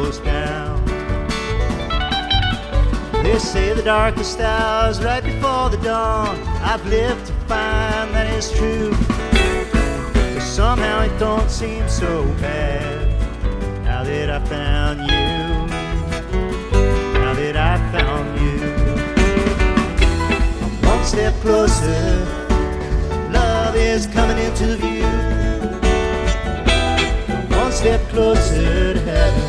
goes down. They say the darkest hours right before the dawn. I've lived to find that is true. But somehow it don't seem so bad now that I found you. Now that I found you, I'm one step closer. Love is coming into view. I'm one step closer to heaven.